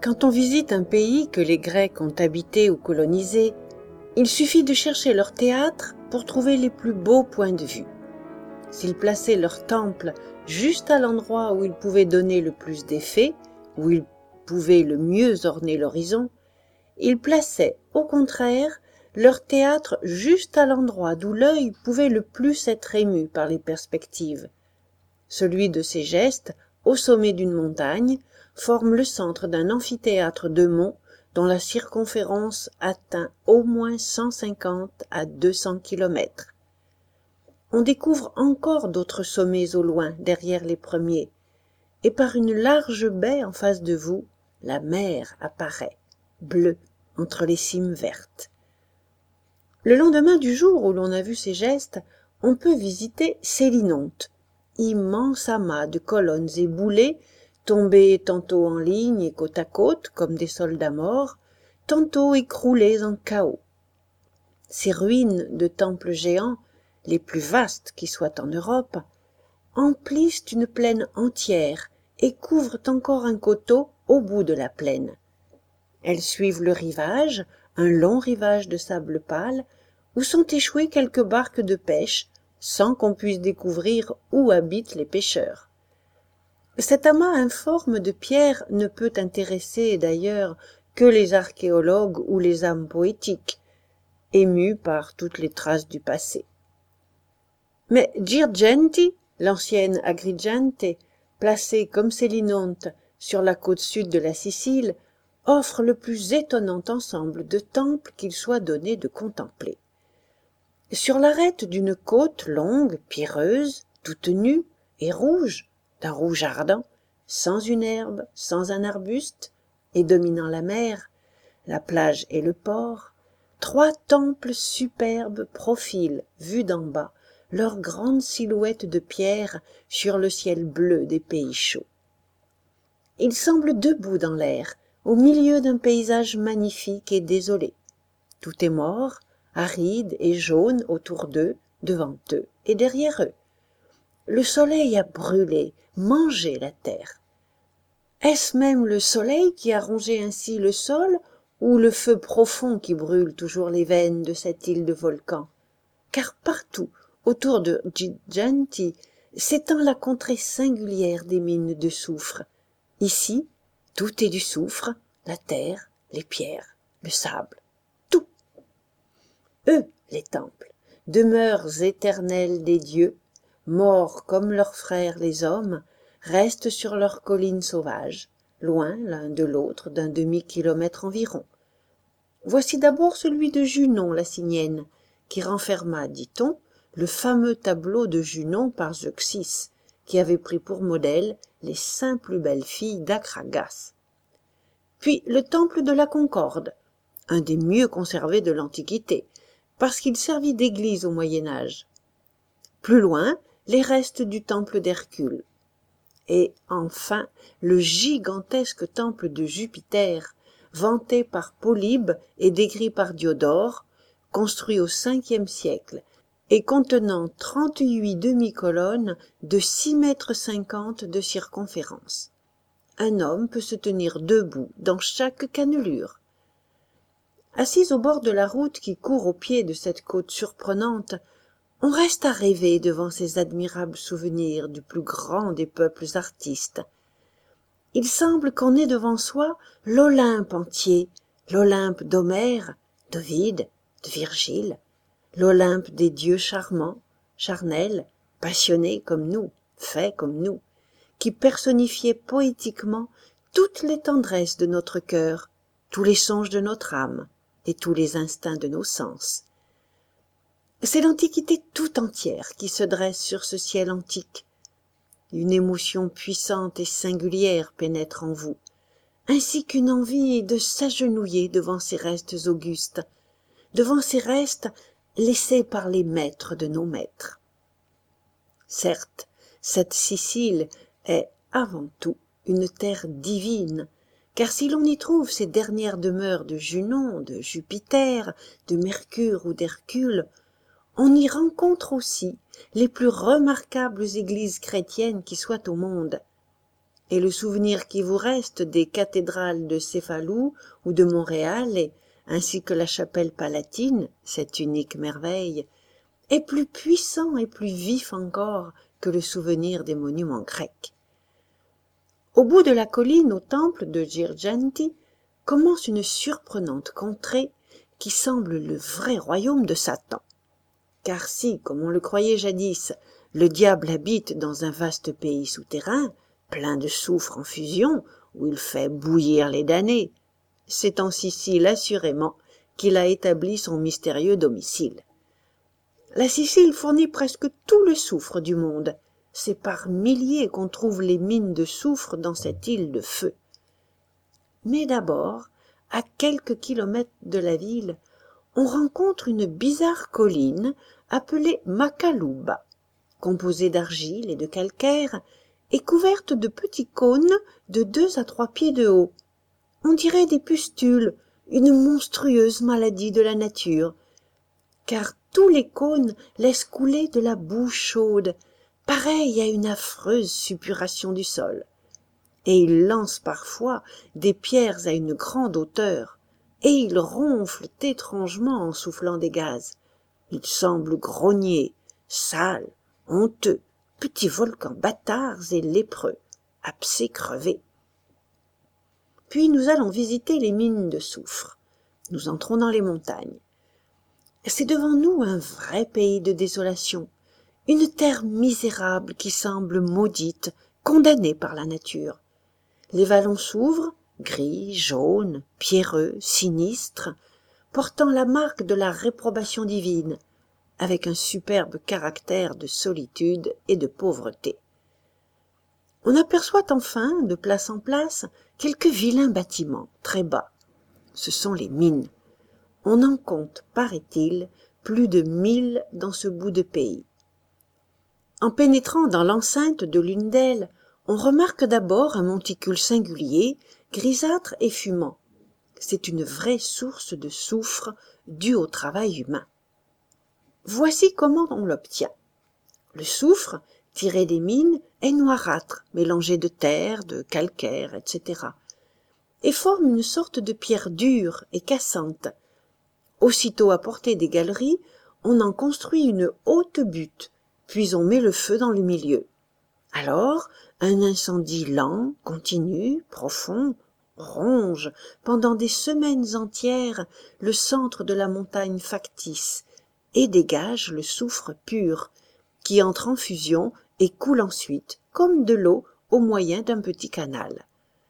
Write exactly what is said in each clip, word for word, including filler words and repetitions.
Quand on visite un pays que les Grecs ont habité ou colonisé, il suffit de chercher leur théâtre pour trouver les plus beaux points de vue. S'ils plaçaient leur temple juste à l'endroit où ils pouvaient donner le plus d'effet, où ils pouvaient le mieux orner l'horizon, ils plaçaient, au contraire, leur théâtre juste à l'endroit d'où l'œil pouvait le plus être ému par les perspectives. Celui de ces gestes, au sommet d'une montagne, forme le centre d'un amphithéâtre de monts dont la circonférence atteint au moins cent cinquante à deux cents kilomètres. On découvre encore d'autres sommets au loin, derrière les premiers, et par une large baie en face de vous, la mer apparaît, bleue, entre les cimes vertes. Le lendemain du jour où l'on a vu ces gestes, on peut visiter Sélinonte, immense amas de colonnes et boulets, tombés tantôt en ligne et côte à côte comme des soldats morts, tantôt écroulés en chaos. Ces ruines de temples géants, les plus vastes qui soient en Europe, emplissent une plaine entière et couvrent encore un coteau au bout de la plaine. Elles suivent le rivage, un long rivage de sable pâle, où sont échouées quelques barques de pêche, sans qu'on puisse découvrir où habitent les pêcheurs. Cet amas informe de pierres ne peut intéresser d'ailleurs que les archéologues ou les âmes poétiques, émus par toutes les traces du passé. Mais Girgenti, l'ancienne Agrigente, placée comme Sélinonte sur la côte sud de la Sicile, offre le plus étonnant ensemble de temples qu'il soit donné de contempler. Sur l'arête d'une côte longue, pierreuse, toute nue et rouge, d'un rouge ardent, sans une herbe, sans un arbuste, et dominant la mer, la plage et le port, trois temples superbes profilent, vus d'en bas, leurs grandes silhouettes de pierre sur le ciel bleu des pays chauds. Ils semblent debout dans l'air, au milieu d'un paysage magnifique et désolé. Tout est mort, aride et jaune autour d'eux, devant eux et derrière eux. Le soleil a brûlé, mangé la terre. Est-ce même le soleil qui a rongé ainsi le sol, ou le feu profond qui brûle toujours les veines de cette île de volcans? Car partout, autour de Girgenti, s'étend la contrée singulière des mines de soufre. Ici, tout est du soufre, la terre, les pierres, le sable, tout. Eux, les temples, demeures éternelles des dieux, morts comme leurs frères les hommes, restent sur leurs collines sauvages, loin l'un de l'autre d'un demi-kilomètre environ. Voici d'abord celui de Junon la Cynienne, qui renferma, dit-on, le fameux tableau de Junon par Zeuxis, qui avait pris pour modèle les cinq plus belles filles d'Akragas. Puis le temple de la Concorde, un des mieux conservés de l'Antiquité, parce qu'il servit d'église au Moyen-Âge. Plus loin, les restes du temple d'Hercule. Et enfin, le gigantesque temple de Jupiter, vanté par Polybe et décrit par Diodore, construit au cinquième siècle, et contenant trente-huit demi-colonnes de six mètres cinquante de circonférence. Un homme peut se tenir debout dans chaque cannelure. Assis au bord de la route qui court au pied de cette côte surprenante, on reste à rêver devant ces admirables souvenirs du plus grand des peuples artistes. Il semble qu'on ait devant soi l'Olympe entier, l'Olympe d'Homère, d'Ovide, de Virgile, l'Olympe des dieux charmants, charnels, passionnés comme nous, faits comme nous, qui personnifiaient poétiquement toutes les tendresses de notre cœur, tous les songes de notre âme et tous les instincts de nos sens. C'est l'Antiquité tout entière qui se dresse sur ce ciel antique. Une émotion puissante et singulière pénètre en vous, ainsi qu'une envie de s'agenouiller devant ces restes augustes, devant ces restes laissés par les maîtres de nos maîtres. Certes, cette Sicile est avant tout une terre divine, car si l'on y trouve ces dernières demeures de Junon, de Jupiter, de Mercure ou d'Hercule, on y rencontre aussi les plus remarquables églises chrétiennes qui soient au monde. et le souvenir qui vous reste des cathédrales de Céphalou ou de Montréal, et, ainsi que la chapelle palatine, cette unique merveille, est plus puissant et plus vif encore que le souvenir des monuments grecs. Au bout de la colline au temple de Girgenti commence une surprenante contrée qui semble le vrai royaume de Satan. Car si, comme on le croyait jadis, le diable habite dans un vaste pays souterrain, plein de soufre en fusion, où il fait bouillir les damnés, c'est en Sicile assurément qu'il a établi son mystérieux domicile. La Sicile fournit presque tout le soufre du monde. C'est par milliers qu'on trouve les mines de soufre dans cette île de feu. Mais d'abord, à quelques kilomètres de la ville, on rencontre une bizarre colline appelée Macaluba, composée d'argile et de calcaire, et couverte de petits cônes de deux à trois pieds de haut. On dirait des pustules, une monstrueuse maladie de la nature, car tous les cônes laissent couler de la boue chaude, pareille à une affreuse suppuration du sol. Et ils lancent parfois des pierres à une grande hauteur, et ils ronflent étrangement en soufflant des gaz. Ils semblent grogner, sales, honteux, petits volcans bâtards et lépreux, abcès crevés. Puis nous allons visiter les mines de soufre. Nous entrons dans les montagnes. C'est devant nous un vrai pays de désolation, une terre misérable qui semble maudite, condamnée par la nature. Les vallons s'ouvrent, gris, jaunes, pierreux, sinistres, portant la marque de la réprobation divine, avec un superbe caractère de solitude et de pauvreté. On aperçoit enfin, de place en place, quelques vilains bâtiments, très bas. Ce sont les mines. On en compte, paraît-il, plus de mille dans ce bout de pays. En pénétrant dans l'enceinte de l'une d'elles, on remarque d'abord un monticule singulier, grisâtre et fumant. C'est une vraie source de soufre due au travail humain. Voici comment on l'obtient. Le soufre, tiré des mines, est noirâtre, mélangé de terre, de calcaire, et cetera, et forme une sorte de pierre dure et cassante. Aussitôt à portée des galeries, on en construit une haute butte, puis on met le feu dans le milieu. Alors, un incendie lent, continu, profond, ronge pendant des semaines entières le centre de la montagne factice et dégage le soufre pur, qui entre en fusion et coule ensuite, comme de l'eau, au moyen d'un petit canal.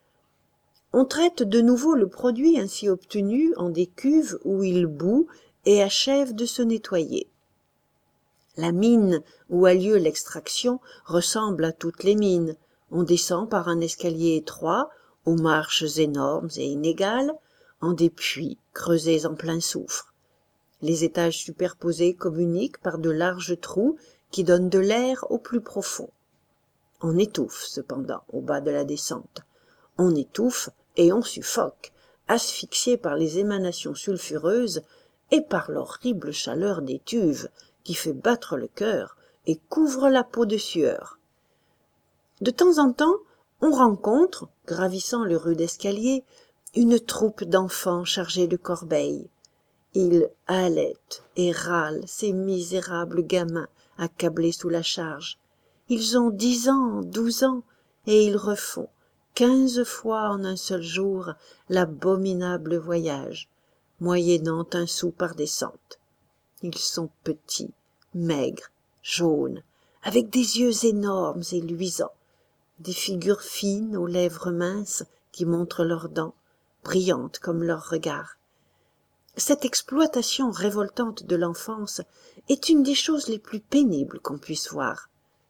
On traite de nouveau le produit ainsi obtenu en des cuves où il bout et achève de se nettoyer. La mine où a lieu l'extraction ressemble à toutes les mines. On descend par un escalier étroit, aux marches énormes et inégales, en des puits creusés en plein soufre. Les étages superposés communiquent par de larges trous qui donnent de l'air au plus profond. On étouffe, cependant, au bas de la descente. On étouffe et on suffoque, asphyxié par les émanations sulfureuses et par l'horrible chaleur des tuves qui fait battre le cœur et couvre la peau de sueur. De temps en temps, on rencontre, gravissant le rude escalier, une troupe d'enfants chargés de corbeilles. Ils halètent et râlent, ces misérables gamins accablés sous la charge. Ils ont dix ans, douze ans, et ils refont, quinze fois en un seul jour, l'abominable voyage, moyennant un sou par descente. Ils sont petits, maigres, jaunes, avec des yeux énormes et luisants, des figures fines aux lèvres minces qui montrent leurs dents, brillantes comme leurs regards. Cette exploitation révoltante de l'enfance est une des choses les plus pénibles qu'on puisse voir.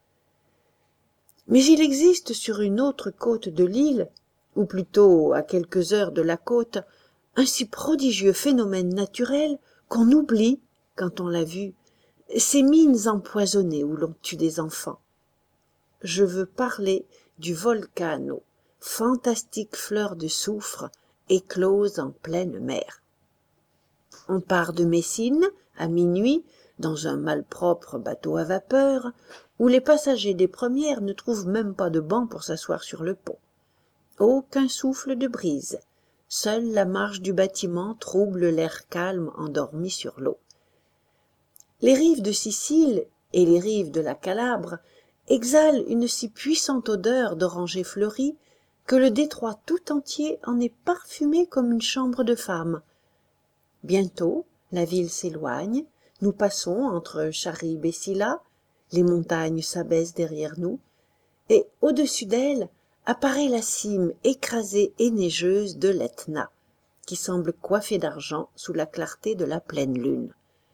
Mais il existe sur une autre côte de l'île, ou plutôt à quelques heures de la côte, un si prodigieux phénomène naturel qu'on oublie, quand on l'a vu, ces mines empoisonnées où l'on tue des enfants. Je veux parler du volcano, fantastique fleur de soufre éclose en pleine mer. On part de Messine, à minuit, dans un malpropre bateau à vapeur, où les passagers des premières ne trouvent même pas de banc pour s'asseoir sur le pont. Aucun souffle de brise, seule la marche du bâtiment trouble l'air calme endormi sur l'eau. Les rives de Sicile et les rives de la Calabre exhalent une si puissante odeur d'oranger fleuri que le détroit tout entier en est parfumé comme une chambre de femme. Bientôt, la ville s'éloigne, nous passons entre Charybde et Scylla, les montagnes s'abaissent derrière nous, et au-dessus d'elles apparaît la cime écrasée et neigeuse de l'Etna, qui semble coiffée d'argent sous la clarté de la pleine lune.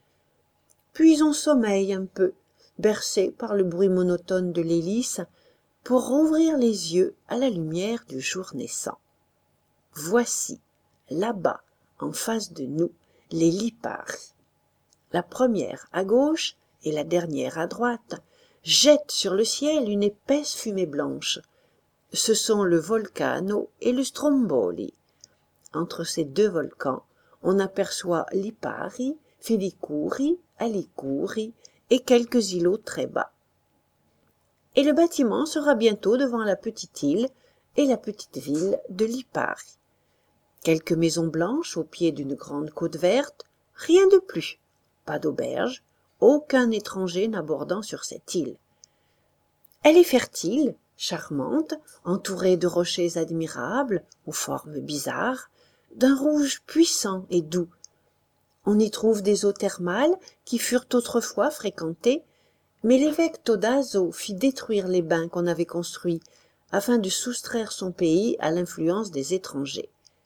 Puis on sommeille un peu, bercé par le bruit monotone de l'hélice, pour rouvrir les yeux à la lumière du jour naissant. Voici, là-bas, en face de nous, les lipari. La première à gauche et la dernière à droite jettent sur le ciel une épaisse fumée blanche. Ce sont le Volcano et le Stromboli. Entre ces deux volcans, on aperçoit Lipari, Filicuri, Alicuri et quelques îlots très bas. Et le bâtiment sera bientôt devant la petite île et la petite ville de Lipari. Quelques maisons blanches au pied d'une grande côte verte, rien de plus. Pas d'auberge, aucun étranger n'abordant sur cette île. Elle est fertile, charmante, entourée de rochers admirables, aux formes bizarres, d'un rouge puissant et doux. On y trouve des eaux thermales qui furent autrefois fréquentées, mais l'évêque Todaso fit détruire les bains qu'on avait construits, afin de soustraire son pays à l'influence des étrangers.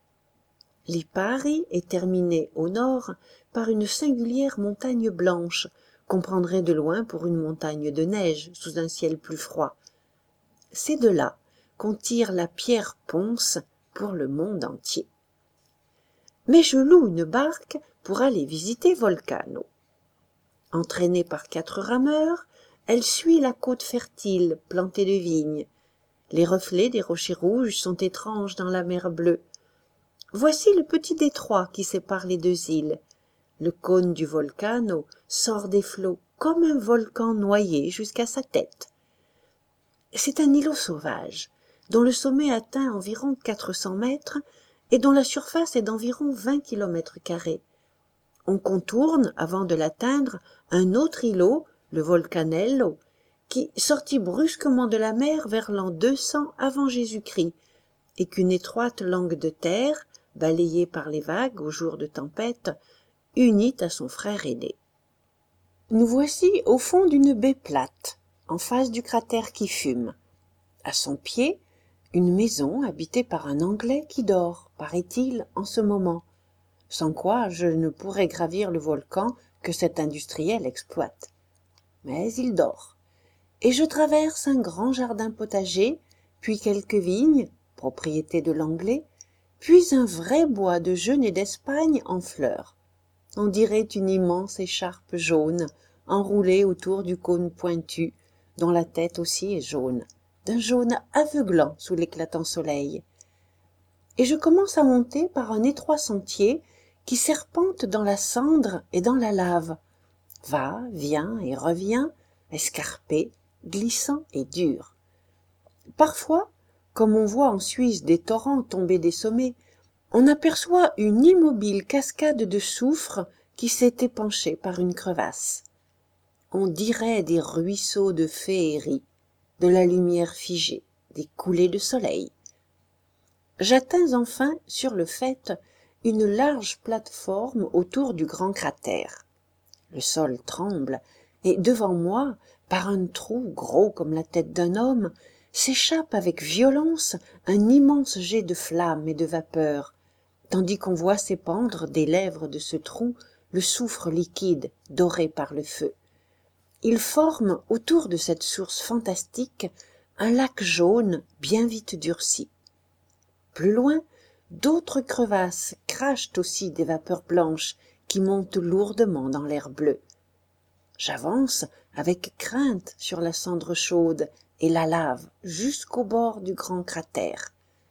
Lipari est terminé au nord par une singulière montagne blanche, qu'on prendrait de loin pour une montagne de neige sous un ciel plus froid. C'est de là qu'on tire la pierre ponce pour le monde entier. Mais je loue une barque pour aller visiter Volcano. Entraînée par quatre rameurs, elle suit la côte fertile plantée de vignes. Les reflets des rochers rouges sont étranges dans la mer bleue. Voici le petit détroit qui sépare les deux îles. Le cône du Volcano sort des flots comme un volcan noyé jusqu'à sa tête. C'est un îlot sauvage, dont le sommet atteint environ quatre cents mètres et dont la surface est d'environ vingt kilomètres carrés. On contourne, avant de l'atteindre, un autre îlot, le Volcanello, qui sortit brusquement de la mer vers l'an deux cents avant Jésus-Christ, et qu'une étroite langue de terre, balayée par les vagues au jour de tempête, unit à son frère aîné. Nous voici au fond d'une baie plate, en face du cratère qui fume. À son pied, une maison habitée par un Anglais qui dort, paraît-il, en ce moment, sans quoi je ne pourrais gravir le volcan que cet industriel exploite. Mais il dort, et je traverse un grand jardin potager, puis quelques vignes, propriété de l'Anglais, puis un vrai bois de genêt d'Espagne en fleurs. On dirait une immense écharpe jaune, enroulée autour du cône pointu, dont la tête aussi est jaune, d'un jaune aveuglant sous l'éclatant soleil. Et je commence à monter par un étroit sentier qui serpente dans la cendre et dans la lave, va, vient et revient, escarpé, glissant et dur. Parfois, comme on voit en Suisse des torrents tomber des sommets, on aperçoit une immobile cascade de soufre qui s'est épanchée par une crevasse. On dirait des ruisseaux de féerie, de la lumière figée, des coulées de soleil. J'atteins enfin, sur le faîte, une large plateforme autour du grand cratère. Le sol tremble, et devant moi, par un trou gros comme la tête d'un homme, s'échappe avec violence un immense jet de flammes et de vapeur, tandis qu'on voit s'épandre des lèvres de ce trou le soufre liquide doré par le feu. Il forme autour de cette source fantastique un lac jaune bien vite durci. Plus loin, d'autres crevasses crachent aussi des vapeurs blanches qui montent lourdement dans l'air bleu. J'avance avec crainte sur la cendre chaude et la lave jusqu'au bord du grand cratère.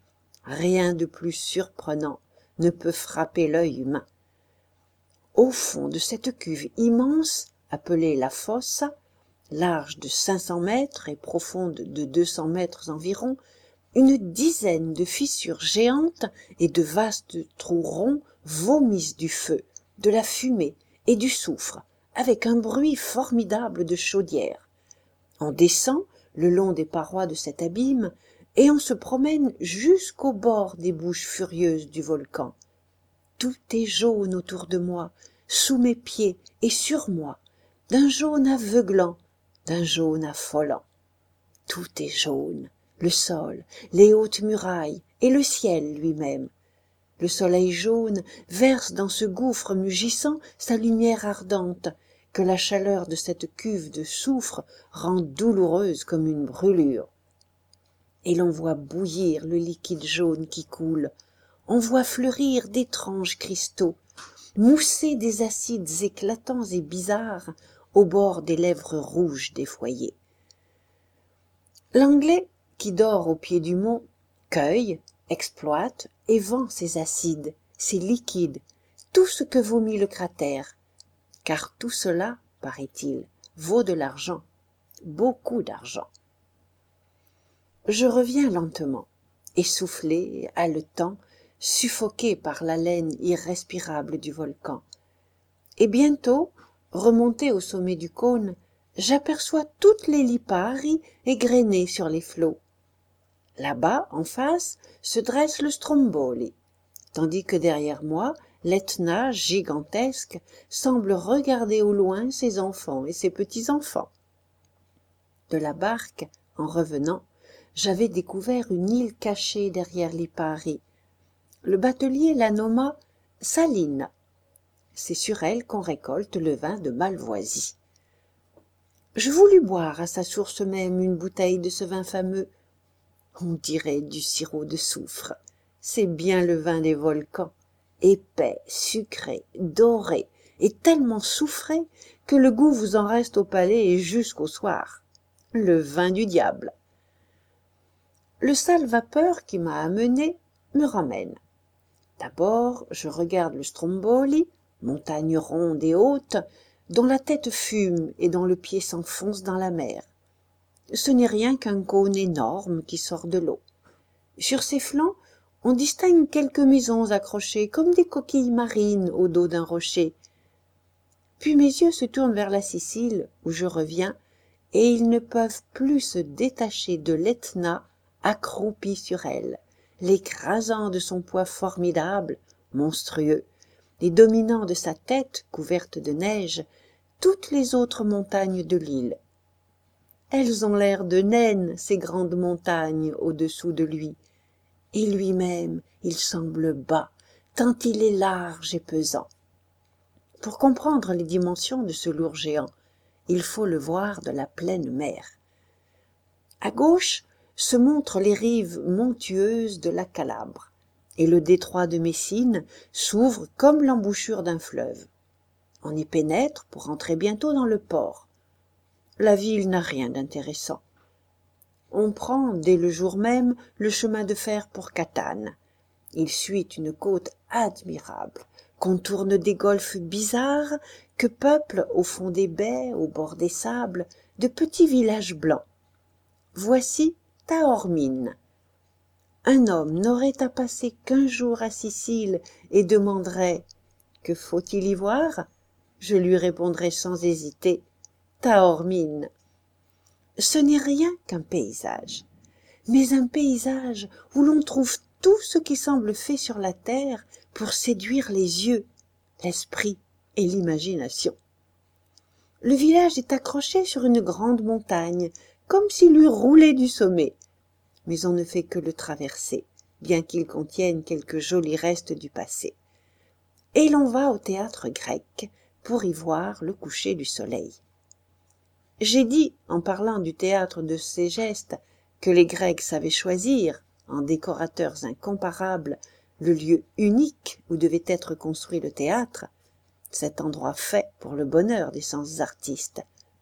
Rien de plus surprenant ne peut frapper l'œil humain. Au fond de cette cuve immense, appelée la fosse, large de cinq cents mètres et profonde de deux cents mètres environ, une dizaine de fissures géantes et de vastes trous ronds vomissent du feu, de la fumée et du soufre, avec un bruit formidable de chaudière. On descend le long des parois de cet abîme et on se promène jusqu'au bord des bouches furieuses du volcan. Tout est jaune autour de moi, sous mes pieds et sur moi, d'un jaune aveuglant, d'un jaune affolant. Tout est jaune, le sol, les hautes murailles et le ciel lui-même. Le soleil jaune verse dans ce gouffre mugissant sa lumière ardente, que la chaleur de cette cuve de soufre rend douloureuse comme une brûlure. Et l'on voit bouillir le liquide jaune qui coule, on voit fleurir d'étranges cristaux, mousser des acides éclatants et bizarres au bord des lèvres rouges des foyers. L'Anglais, qui dort au pied du mont, cueille, exploite et vend ces acides, ces liquides, tout ce que vomit le cratère, car tout cela, paraît-il, vaut de l'argent, beaucoup d'argent. Je reviens lentement, essoufflé, haletant, suffoqué par l'haleine irrespirable du volcan. Et bientôt, remonté au sommet du cône, j'aperçois toutes les lipari égrenées sur les flots. Là-bas, en face, se dresse le Stromboli, tandis que derrière moi, l'Etna gigantesque semble regarder au loin ses enfants et ses petits-enfants. De la barque, en revenant, j'avais découvert une île cachée derrière Lipari. Le batelier la nomma Salina. C'est sur elle qu'on récolte le vin de Malvoisie. Je voulus boire à sa source même une bouteille de ce vin fameux. On dirait du sirop de soufre. C'est bien le vin des volcans, épais, sucré, doré et tellement soufré que le goût vous en reste au palais et jusqu'au soir. Le vin du diable. Le sale vapeur qui m'a amené me ramène. D'abord, je regarde le Stromboli, montagne ronde et haute, dont la tête fume et dont le pied s'enfonce dans la mer. Ce n'est rien qu'un cône énorme qui sort de l'eau. Sur ses flancs, on distingue quelques maisons accrochées comme des coquilles marines au dos d'un rocher. Puis mes yeux se tournent vers la Sicile, où je reviens, et ils ne peuvent plus se détacher de l'Etna accroupi sur elle, l'écrasant de son poids formidable, monstrueux, et dominant de sa tête, couverte de neige, toutes les autres montagnes de l'île. Elles ont l'air de naines, ces grandes montagnes au-dessous de lui, et lui-même, il semble bas, tant il est large et pesant. Pour comprendre les dimensions de ce lourd géant, il faut le voir de la pleine mer. À gauche se montrent les rives montueuses de la Calabre, et le détroit de Messine s'ouvre comme l'embouchure d'un fleuve. On y pénètre pour entrer bientôt dans le port. La ville n'a rien d'intéressant. On prend, dès le jour même, le chemin de fer pour Catane. Il suit une côte admirable, contourne des golfes bizarres que peuplent, au fond des baies, au bord des sables, de petits villages blancs. Voici Taormine. Un homme n'aurait à passer qu'un jour à Sicile et demanderait « Que faut-il y voir ?» Je lui répondrais sans hésiter « Taormine ». Ce n'est rien qu'un paysage, mais un paysage où l'on trouve tout ce qui semble fait sur la terre pour séduire les yeux, l'esprit et l'imagination. Le village est accroché sur une grande montagne, comme s'il eût roulé du sommet, mais on ne fait que le traverser, bien qu'il contienne quelques jolis restes du passé. Et l'on va au théâtre grec pour y voir le coucher du soleil. J'ai dit, en parlant du théâtre de Ségeste, que les Grecs savaient choisir, en décorateurs incomparables, le lieu unique où devait être construit le théâtre, cet endroit fait pour le bonheur des sens artistes.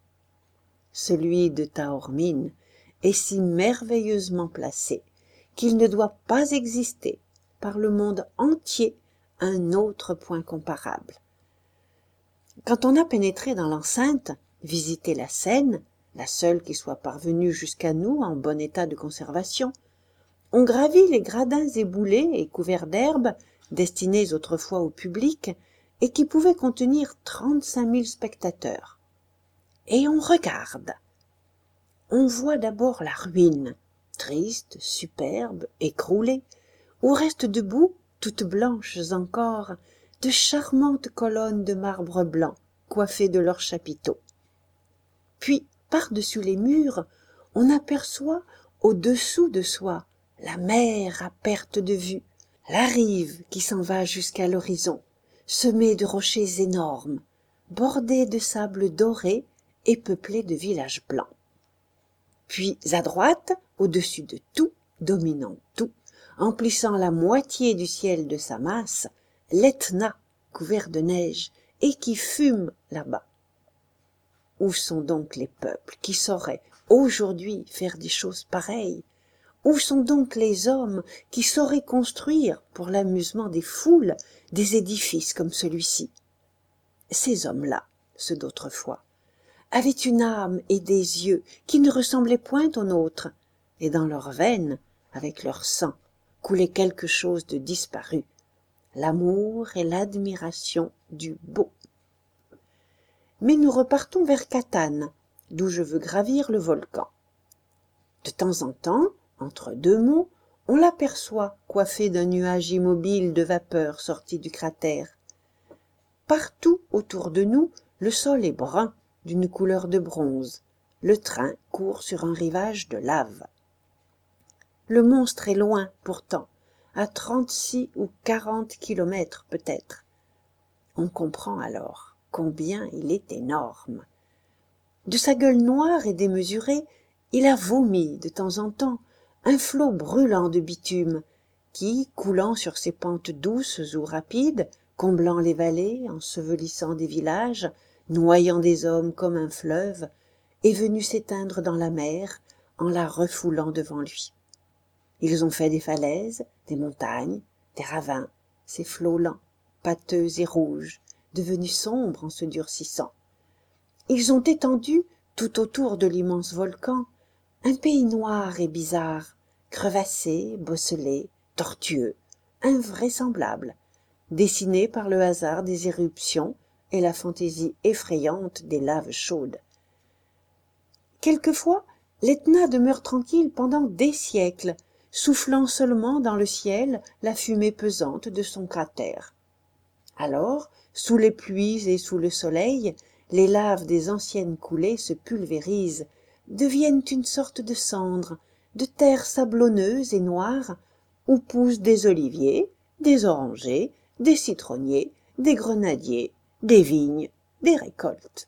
Celui de Taormine est si merveilleusement placé qu'il ne doit pas exister par le monde entier un autre point comparable. Quand on a pénétré dans l'enceinte, visité la scène, la seule qui soit parvenue jusqu'à nous en bon état de conservation, on gravit les gradins éboulés et couverts d'herbe, destinés autrefois au public, et qui pouvaient contenir trente-cinq mille spectateurs. Et on regarde. On voit d'abord la ruine, triste, superbe, écroulée, où restent debout, toutes blanches encore, de charmantes colonnes de marbre blanc, coiffées de leurs chapiteaux. Puis, par-dessus les murs, on aperçoit, au-dessous de soi, la mer à perte de vue, la rive qui s'en va jusqu'à l'horizon, semée de rochers énormes, bordée de sable doré et peuplée de villages blancs. Puis, à droite, au-dessus de tout, dominant tout, emplissant la moitié du ciel de sa masse, l'Etna, couvert de neige, et qui fume là-bas. Où sont donc les peuples qui sauraient, aujourd'hui, faire des choses pareilles? Où sont donc les hommes qui sauraient construire, pour l'amusement des foules, des édifices comme celui-ci? Ces hommes-là, ceux d'autrefois, avaient une âme et des yeux qui ne ressemblaient point aux nôtres, et dans leurs veines, avec leur sang, coulait quelque chose de disparu, l'amour et l'admiration du beau. Mais nous repartons vers Catane, d'où je veux gravir le volcan. De temps en temps, entre deux monts, on l'aperçoit coiffé d'un nuage immobile de vapeur sorti du cratère. Partout autour de nous, le sol est brun, d'une couleur de bronze. Le train court sur un rivage de lave. Le monstre est loin, pourtant, à trente-six ou quarante kilomètres peut-être. On comprend alors combien il est énorme. De sa gueule noire et démesurée, il a vomi de temps en temps un flot brûlant de bitume qui, coulant sur ses pentes douces ou rapides, comblant les vallées, ensevelissant des villages, noyant des hommes comme un fleuve, est venu s'éteindre dans la mer en la refoulant devant lui. Ils ont fait des falaises, des montagnes, des ravins, ces flots lents, pâteux et rouges, devenus sombres en se durcissant. Ils ont étendu, tout autour de l'immense volcan, un pays noir et bizarre, crevassé, bosselé, tortueux, invraisemblable, dessiné par le hasard des éruptions et la fantaisie effrayante des laves chaudes. Quelquefois, l'Etna demeure tranquille pendant des siècles, soufflant seulement dans le ciel la fumée pesante de son cratère. Alors, sous les pluies et sous le soleil, les laves des anciennes coulées se pulvérisent, deviennent une sorte de cendre, de terre sablonneuse et noire, où poussent des oliviers, des orangers, des citronniers, des grenadiers, des vignes, des récoltes.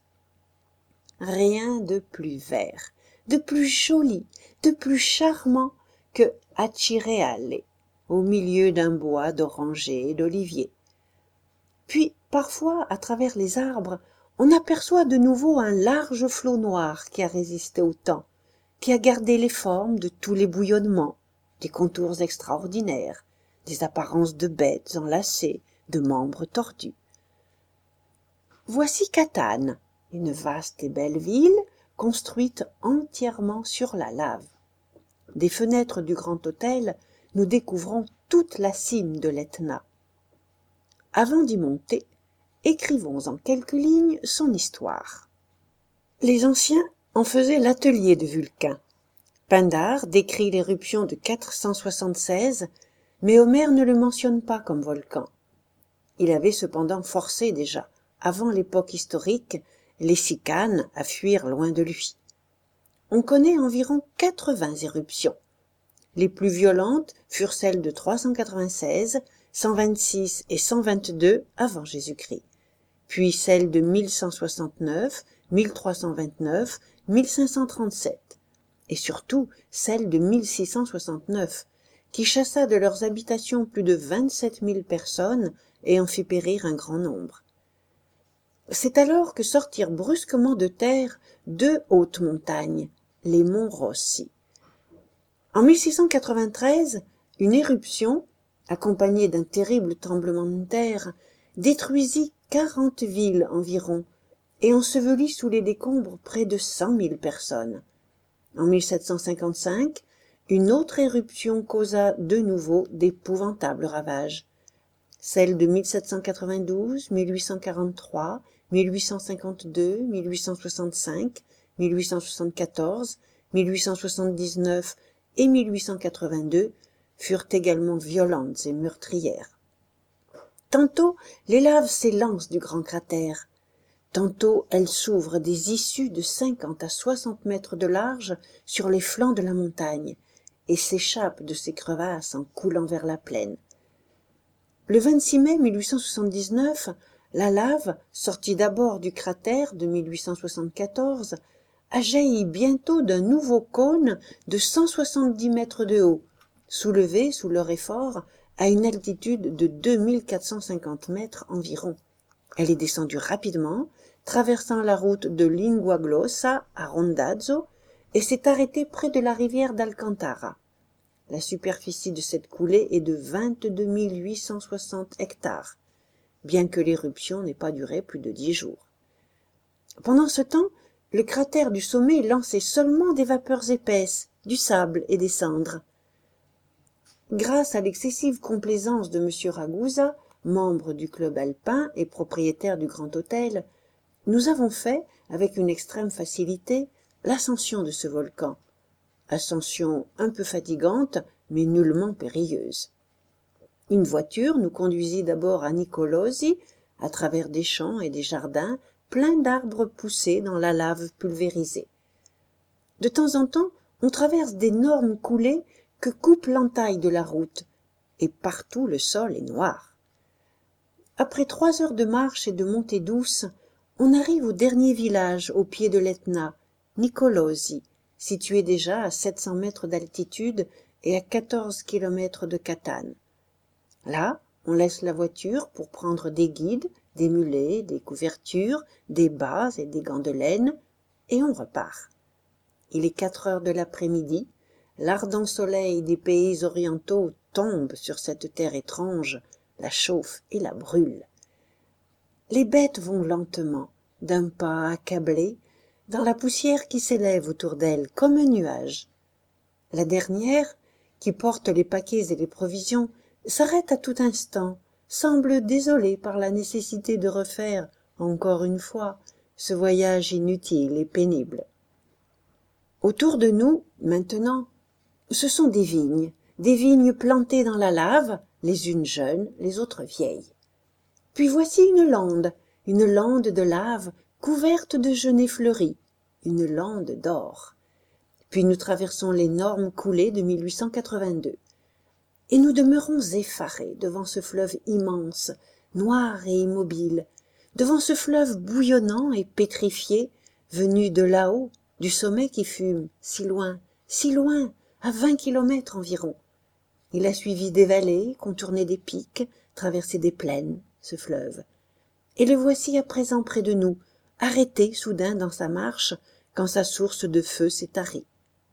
Rien de plus vert, de plus joli, de plus charmant que Acireale, au milieu d'un bois d'orangers et d'oliviers. Puis, parfois, à travers les arbres, on aperçoit de nouveau un large flot noir qui a résisté au temps, qui a gardé les formes de tous les bouillonnements, des contours extraordinaires, des apparences de bêtes enlacées, de membres tordus. Voici Catane, une vaste et belle ville construite entièrement sur la lave. Des fenêtres du grand hôtel, nous découvrons toute la cime de l'Etna. Avant d'y monter, écrivons en quelques lignes son histoire. Les anciens en faisaient l'atelier de Vulcain. Pindare décrit l'éruption de quatre cent soixante-seize, mais Homère ne le mentionne pas comme volcan. Il avait cependant forcé déjà, avant l'époque historique, les Sicanes à fuir loin de lui. On connaît environ quatre-vingts éruptions. Les plus violentes furent celles de trois cent quatre-vingt-seize, cent vingt-six et cent vingt-deux avant Jésus-Christ, puis celles de mille cent soixante-neuf, mille trois cent vingt-neuf, mille cinq cent trente-sept, et surtout celle de mille six cent soixante-neuf, qui chassa de leurs habitations plus de vingt-sept mille personnes et en fit périr un grand nombre. C'est alors que sortirent brusquement de terre deux hautes montagnes, les monts Rossi. En mille six cent quatre-vingt-treize, une éruption, accompagnée d'un terrible tremblement de terre, détruisit quarante villes environ, et ensevelit sous les décombres près de cent mille personnes. En mille sept cent cinquante-cinq, une autre éruption causa de nouveau d'épouvantables ravages. Celles de mille sept cent quatre-vingt-douze, mille huit cent quarante-trois, mille huit cent cinquante-deux, mille huit cent soixante-cinq, mille huit cent soixante-quatorze, mille huit cent soixante-dix-neuf et mille huit cent quatre-vingt-deux furent également violentes et meurtrières. Tantôt les laves s'élancent du grand cratère, tantôt elles s'ouvrent des issues de cinquante à soixante mètres de large sur les flancs de la montagne et s'échappent de ces crevasses en coulant vers la plaine. Le vingt-six mai mille huit cent soixante-dix-neuf, la lave, sortie d'abord du cratère de mille huit cent soixante-quatorze, a jailli bientôt d'un nouveau cône de cent soixante-dix mètres de haut, soulevé sous leur effort à une altitude de deux mille quatre cent cinquante mètres environ. Elle est descendue rapidement, traversant la route de Linguaglosa à Rondazzo, et s'est arrêtée près de la rivière d'Alcantara. La superficie de cette coulée est de vingt-deux mille huit cent soixante hectares, bien que l'éruption n'ait pas duré plus de dix jours. Pendant ce temps, le cratère du sommet lançait seulement des vapeurs épaisses, du sable et des cendres. Grâce à l'excessive complaisance de M. Ragusa, membre du club alpin et propriétaire du Grand Hôtel, nous avons fait, avec une extrême facilité, l'ascension de ce volcan. Ascension un peu fatigante, mais nullement périlleuse. Une voiture nous conduisit d'abord à Nicolosi, à travers des champs et des jardins pleins d'arbres poussés dans la lave pulvérisée. De temps en temps, on traverse d'énormes coulées que coupe l'entaille de la route, et partout le sol est noir. Après trois heures de marche et de montée douce, on arrive au dernier village au pied de l'Etna, Nicolosi, situé déjà à sept cents mètres d'altitude et à quatorze kilomètres de Catane. Là, on laisse la voiture pour prendre des guides, des mulets, des couvertures, des bas et des gants de laine, et on repart. Il est quatre heures de l'après-midi, l'ardent soleil des pays orientaux tombe sur cette terre étrange, la chauffe et la brûle. Les bêtes vont lentement, d'un pas accablé, dans la poussière qui s'élève autour d'elles comme un nuage. La dernière, qui porte les paquets et les provisions, s'arrête à tout instant, semble désolée par la nécessité de refaire, encore une fois, ce voyage inutile et pénible. Autour de nous, maintenant, ce sont des vignes, des vignes plantées dans la lave, les unes jeunes, les autres vieilles. Puis voici une lande, une lande de lave couverte de genêts fleuris, une lande d'or. Puis nous traversons l'énorme coulée de mille huit cent quatre-vingt-deux. Et nous demeurons effarés devant ce fleuve immense, noir et immobile, devant ce fleuve bouillonnant et pétrifié, venu de là-haut, du sommet qui fume, si loin, si loin, à vingt kilomètres environ. Il a suivi des vallées, contourné des pics, traversé des plaines, ce fleuve. Et le voici à présent près de nous, arrêté soudain dans sa marche, quand sa source de feu s'est tarie.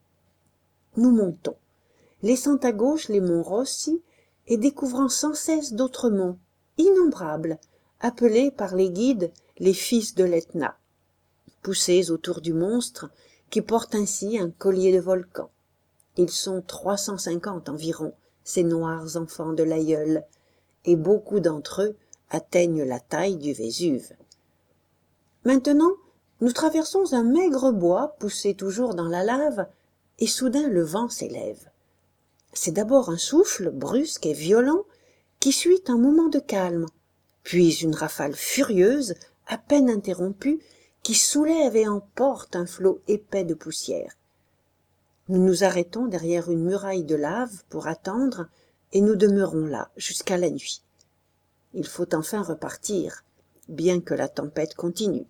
Nous montons, laissant à gauche les monts Rossi et découvrant sans cesse d'autres monts, innombrables, appelés par les guides les fils de l'Etna, poussés autour du monstre qui porte ainsi un collier de volcans. Ils sont trois cent cinquante environ, ces noirs enfants de l'aïeul, et beaucoup d'entre eux atteignent la taille du Vésuve. Maintenant, nous traversons un maigre bois poussé toujours dans la lave, et soudain le vent s'élève. C'est d'abord un souffle brusque et violent qui suit un moment de calme, puis une rafale furieuse, à peine interrompue, qui soulève et emporte un flot épais de poussière. Nous nous arrêtons derrière une muraille de lave pour attendre, et nous demeurons là jusqu'à la nuit. Il faut enfin repartir, bien que la tempête continue.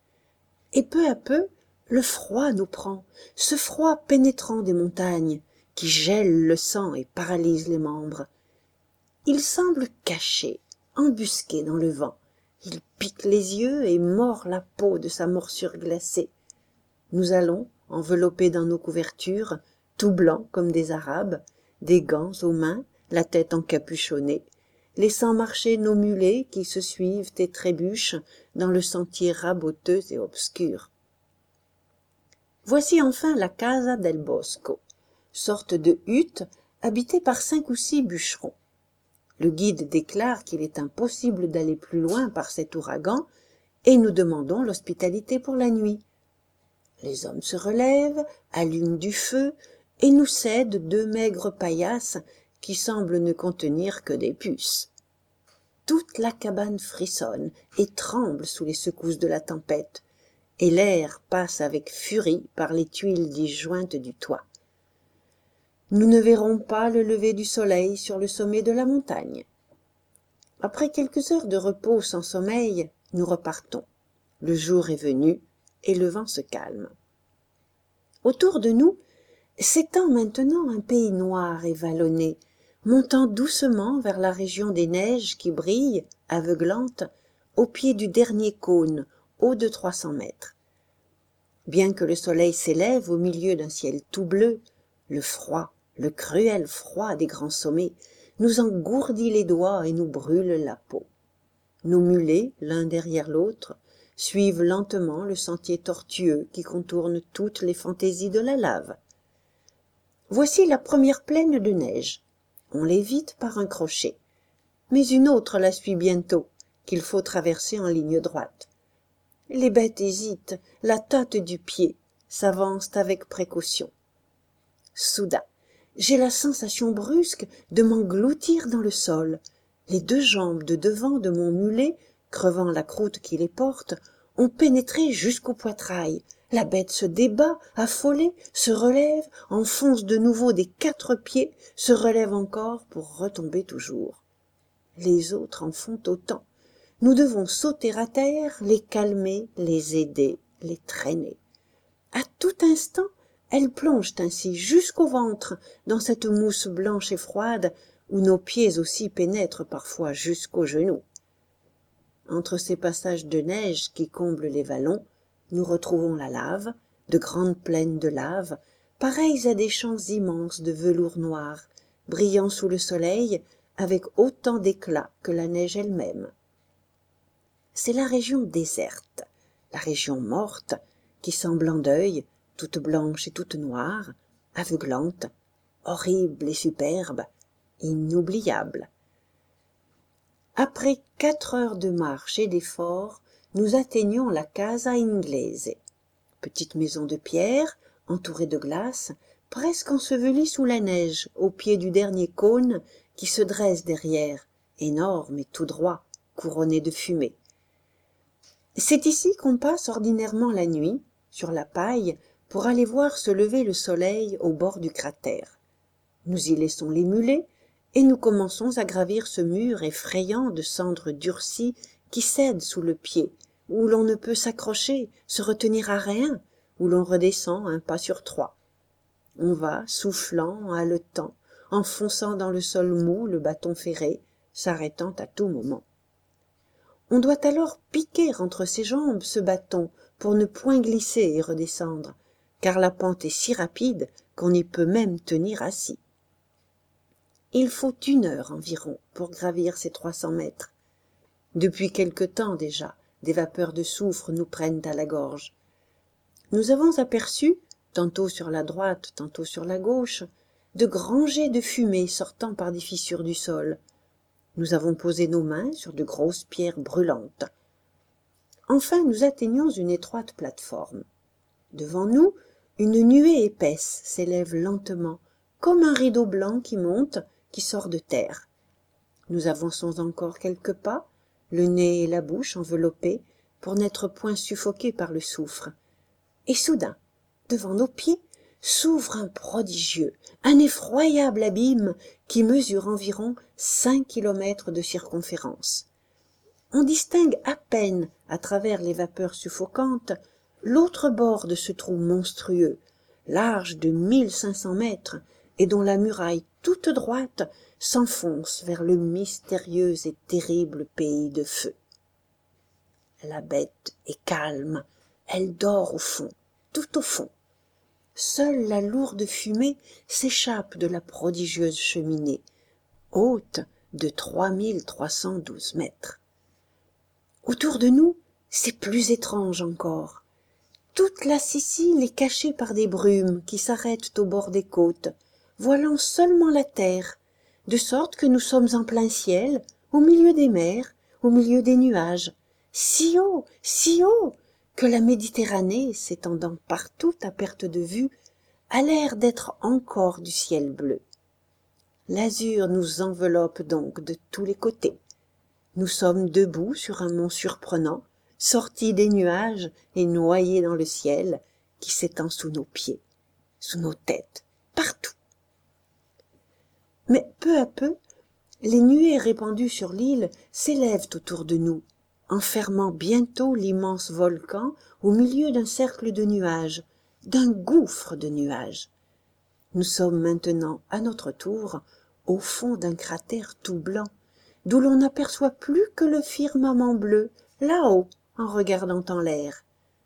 Et peu à peu, le froid nous prend, ce froid pénétrant des montagnes, qui gèle le sang et paralyse les membres. Il semble caché, embusqué dans le vent. Il pique les yeux et mord la peau de sa morsure glacée. Nous allons, enveloppés dans nos couvertures, tout blancs comme des Arabes, des gants aux mains, la tête encapuchonnée, laissant marcher nos mulets qui se suivent et trébuchent dans le sentier raboteux et obscur. Voici enfin la Casa del Bosco, sorte de hutte habitée par cinq ou six bûcherons. Le guide déclare qu'il est impossible d'aller plus loin par cet ouragan et nous demandons l'hospitalité pour la nuit. Les hommes se relèvent, allument du feu et nous cèdent deux maigres paillasses qui semblent ne contenir que des puces. Toute la cabane frissonne et tremble sous les secousses de la tempête, et l'air passe avec furie par les tuiles disjointes du toit. Nous ne verrons pas le lever du soleil sur le sommet de la montagne. Après quelques heures de repos sans sommeil, nous repartons. Le jour est venu et le vent se calme. Autour de nous s'étend maintenant un pays noir et vallonné, montant doucement vers la région des neiges qui brillent, aveuglantes, au pied du dernier cône, haut de trois cents mètres. Bien que le soleil s'élève au milieu d'un ciel tout bleu, le froid, le cruel froid des grands sommets, nous engourdit les doigts et nous brûle la peau. Nos mulets, l'un derrière l'autre, suivent lentement le sentier tortueux qui contourne toutes les fantaisies de la lave. Voici la première plaine de neige. On l'évite par un crochet. Mais une autre la suit bientôt, qu'il faut traverser en ligne droite. Les bêtes hésitent, la tâtent du pied, s'avancent avec précaution. Soudain, j'ai la sensation brusque de m'engloutir dans le sol. Les deux jambes de devant de mon mulet, crevant la croûte qui les porte, ont pénétré jusqu'au poitrail. La bête se débat, affolée, se relève, enfonce de nouveau des quatre pieds, se relève encore pour retomber toujours. Les autres en font autant. Nous devons sauter à terre, les calmer, les aider, les traîner. À tout instant, elles plongent ainsi jusqu'au ventre, dans cette mousse blanche et froide, où nos pieds aussi pénètrent parfois jusqu'aux genoux. Entre ces passages de neige qui comblent les vallons, nous retrouvons la lave, de grandes plaines de lave, pareilles à des champs immenses de velours noir, brillant sous le soleil avec autant d'éclat que la neige elle-même. C'est la région déserte, la région morte, qui semble en deuil, toute blanche et toute noire, aveuglante, horrible et superbe, inoubliable. Après quatre heures de marche et d'effort, nous atteignons la Casa Inglese, petite maison de pierre, entourée de glace, presque ensevelie sous la neige, au pied du dernier cône qui se dresse derrière, énorme et tout droit, couronné de fumée. C'est ici qu'on passe ordinairement la nuit, sur la paille, pour aller voir se lever le soleil au bord du cratère. Nous y laissons les mulets, et nous commençons à gravir ce mur effrayant de cendres durcies qui cède sous le pied, où l'on ne peut s'accrocher, se retenir à rien, où l'on redescend un pas sur trois. On va, soufflant, haletant, enfonçant dans le sol mou le bâton ferré, s'arrêtant à tout moment. On doit alors piquer entre ses jambes ce bâton pour ne point glisser et redescendre, car la pente est si rapide qu'on y peut même tenir assis. Il faut une heure environ pour gravir ces trois cents mètres. Depuis quelque temps déjà, des vapeurs de soufre nous prennent à la gorge. Nous avons aperçu, tantôt sur la droite, tantôt sur la gauche, de grands jets de fumée sortant par des fissures du sol. Nous avons posé nos mains sur de grosses pierres brûlantes. Enfin, nous atteignons une étroite plateforme. Devant nous, une nuée épaisse s'élève lentement, comme un rideau blanc qui monte, qui sort de terre. Nous avançons encore quelques pas, le nez et la bouche enveloppés, pour n'être point suffoqués par le soufre. Et soudain, devant nos pieds, s'ouvre un prodigieux, un effroyable abîme qui mesure environ cinq kilomètres de circonférence. On distingue à peine, à travers les vapeurs suffocantes, l'autre bord de ce trou monstrueux, large de mille cinq cents mètres, et dont la muraille toute droite s'enfonce vers le mystérieux et terrible pays de feu. La bête est calme, elle dort au fond, tout au fond. Seule la lourde fumée s'échappe de la prodigieuse cheminée, haute, de trois mille trois cent douze mètres. Autour de nous, c'est plus étrange encore. Toute la Sicile est cachée par des brumes qui s'arrêtent au bord des côtes, voilant seulement la terre, de sorte que nous sommes en plein ciel, au milieu des mers, au milieu des nuages, si haut, si haut, que la Méditerranée, s'étendant partout à perte de vue, a l'air d'être encore du ciel bleu. L'azur nous enveloppe donc de tous les côtés. Nous sommes debout sur un mont surprenant, sortis des nuages et noyés dans le ciel qui s'étend sous nos pieds, sous nos têtes, partout. Mais peu à peu, les nuées répandues sur l'île s'élèvent autour de nous, enfermant bientôt l'immense volcan au milieu d'un cercle de nuages, d'un gouffre de nuages. Nous sommes maintenant, à notre tour, au fond d'un cratère tout blanc, d'où l'on n'aperçoit plus que le firmament bleu, là-haut, en regardant en l'air.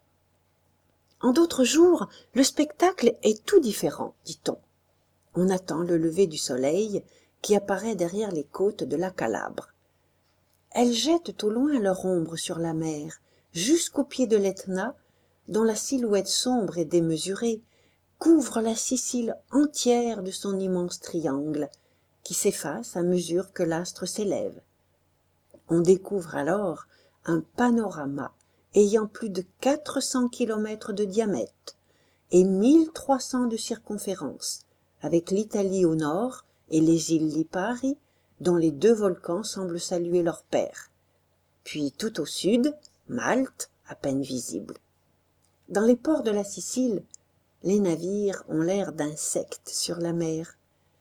En d'autres jours, le spectacle est tout différent, dit-on. On attend le lever du soleil qui apparaît derrière les côtes de la Calabre. Elles jettent au loin leur ombre sur la mer, jusqu'au pied de l'Etna, dont la silhouette sombre et démesurée couvre la Sicile entière de son immense triangle, qui s'efface à mesure que l'astre s'élève. On découvre alors un panorama ayant plus de quatre cents kilomètres de diamètre et mille trois cents de circonférence, avec l'Italie au nord et les îles Lipari, dont les deux volcans semblent saluer leur père. Puis tout au sud, Malte, à peine visible. Dans les ports de la Sicile, les navires ont l'air d'insectes sur la mer.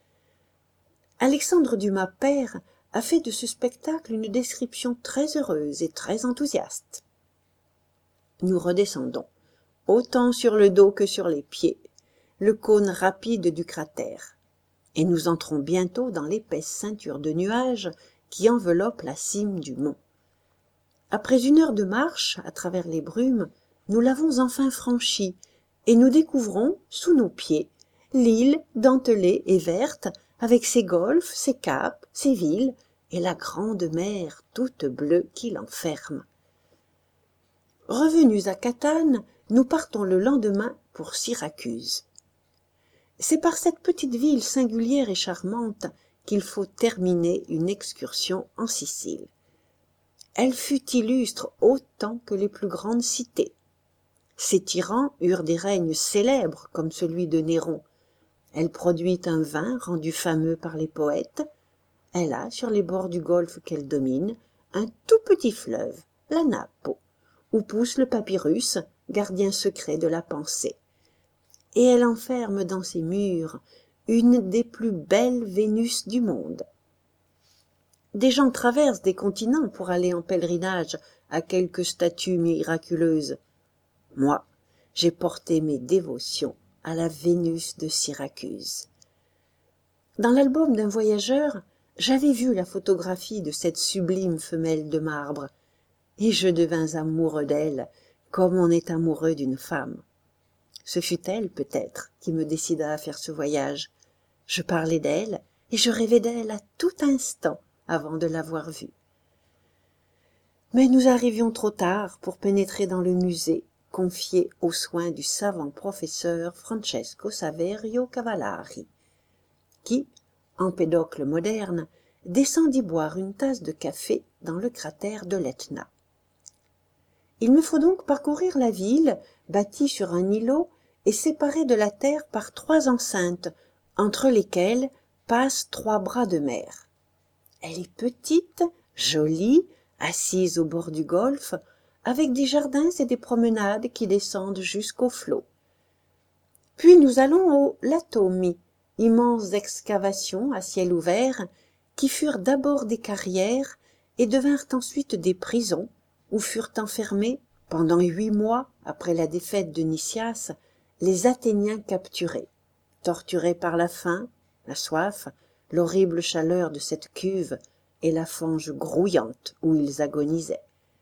Alexandre Dumas père a fait de ce spectacle une description très heureuse et très enthousiaste. Nous redescendons, autant sur le dos que sur les pieds, le cône rapide du cratère, et nous entrons bientôt dans l'épaisse ceinture de nuages qui enveloppe la cime du mont. Après une heure de marche à travers les brumes, nous l'avons enfin franchi, et nous découvrons, sous nos pieds, l'île dentelée et verte, avec ses golfes, ses caps, ses villes, et la grande mer toute bleue qui l'enferme. Revenus à Catane, nous partons le lendemain pour Syracuse. C'est par cette petite ville singulière et charmante qu'il faut terminer une excursion en Sicile. Elle fut illustre autant que les plus grandes cités. Ses tyrans eurent des règnes célèbres comme celui de Néron. Elle produit un vin rendu fameux par les poètes. Elle a, sur les bords du golfe qu'elle domine, un tout petit fleuve, la Napo, où pousse le papyrus, gardien secret de la pensée. Et elle enferme dans ses murs une des plus belles Vénus du monde. Des gens traversent des continents pour aller en pèlerinage à quelque statue miraculeuse. Moi, j'ai porté mes dévotions à la Vénus de Syracuse. Dans l'album d'un voyageur, j'avais vu la photographie de cette sublime femelle de marbre, et je devins amoureux d'elle, comme on est amoureux d'une femme. Ce fut elle, peut-être, qui me décida à faire ce voyage. Je parlais d'elle, et je rêvais d'elle à tout instant avant de l'avoir vue. Mais nous arrivions trop tard pour pénétrer dans le musée, confié aux soins du savant professeur Francesco Saverio Cavallari, qui, empédocle moderne, descendit boire une tasse de café dans le cratère de l'Etna. Il me faut donc parcourir la ville, bâtie sur un îlot et séparée de la terre par trois enceintes, entre lesquelles passent trois bras de mer. Elle est petite, jolie, assise au bord du golfe, avec des jardins et des promenades qui descendent jusqu'aux flots. Puis nous allons aux Latomi, immenses excavations à ciel ouvert, qui furent d'abord des carrières et devinrent ensuite des prisons, où furent enfermés, pendant huit mois après la défaite de Nicias, les Athéniens capturés, torturés par la faim, la soif, l'horrible chaleur de cette cuve et la fange grouillante où ils agonisaient.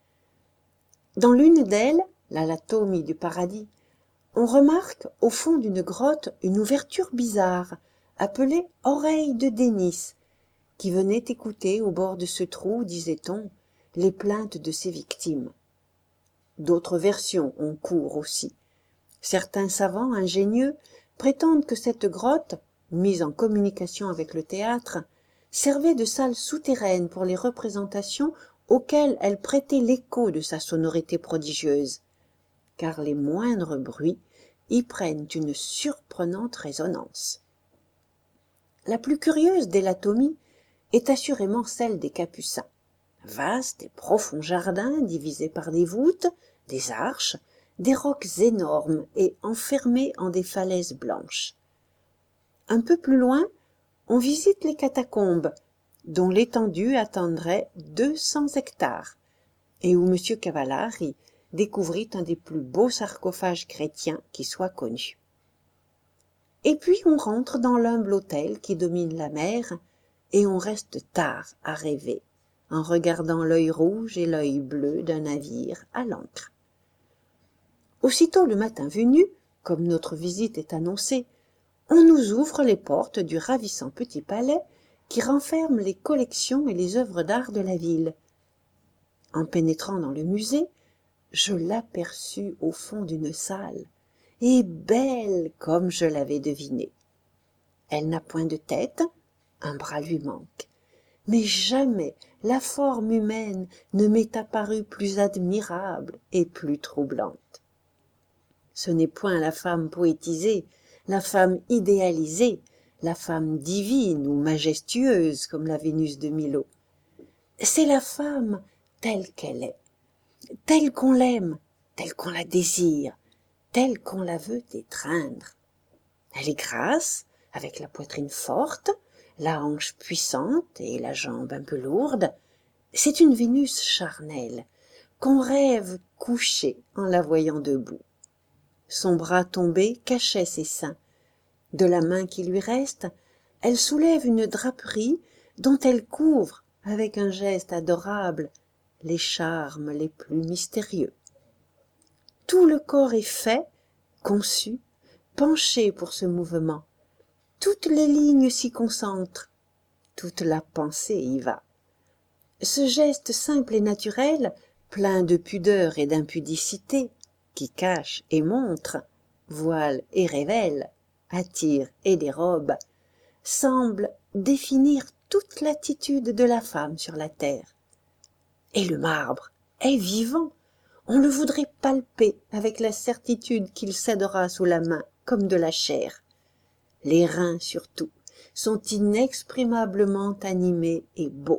Dans l'une d'elles, la Latomie du paradis, on remarque au fond d'une grotte une ouverture bizarre, appelée oreille de Dénis, qui venait écouter au bord de ce trou, disait-on, les plaintes de ses victimes. D'autres versions ont cours aussi. Certains savants ingénieux prétendent que cette grotte, mise en communication avec le théâtre, servait de salle souterraine pour les représentations auxquelles elle prêtait l'écho de sa sonorité prodigieuse, car les moindres bruits y prennent une surprenante résonance. La plus curieuse des latomies est assurément celle des Capucins. Vaste et profond jardin divisé par des voûtes, des arches, des rocs énormes et enfermés en des falaises blanches. Un peu plus loin, on visite les catacombes, dont l'étendue atteindrait deux cents hectares, et où M. Cavallari découvrit un des plus beaux sarcophages chrétiens qui soit connu. Et puis on rentre dans l'humble hôtel qui domine la mer, et on reste tard à rêver, en regardant l'œil rouge et l'œil bleu d'un navire à l'ancre. Aussitôt le matin venu, comme notre visite est annoncée, on nous ouvre les portes du ravissant petit palais qui renferme les collections et les œuvres d'art de la ville. En pénétrant dans le musée, je l'aperçus au fond d'une salle, et belle comme je l'avais deviné. Elle n'a point de tête, un bras lui manque, mais jamais la forme humaine ne m'est apparue plus admirable et plus troublante. Ce n'est point la femme poétisée, la femme idéalisée, la femme divine ou majestueuse comme la Vénus de Milo. C'est la femme telle qu'elle est, telle qu'on l'aime, telle qu'on la désire, telle qu'on la veut étreindre. Elle est grasse, avec la poitrine forte, la hanche puissante et la jambe un peu lourde. C'est une Vénus charnelle, qu'on rêve couchée en la voyant debout. Son bras tombé cachait ses seins. De la main qui lui reste, elle soulève une draperie dont elle couvre, avec un geste adorable, les charmes les plus mystérieux. Tout le corps est fait, conçu, penché pour ce mouvement. Toutes les lignes s'y concentrent, toute la pensée y va. Ce geste simple et naturel, plein de pudeur et d'impudicité, qui cache et montre, voile et révèle, attire et dérobe, semble définir toute l'attitude de la femme sur la terre. Et le marbre est vivant, on le voudrait palper avec la certitude qu'il cédera sous la main comme de la chair. Les reins surtout sont inexprimablement animés et beaux.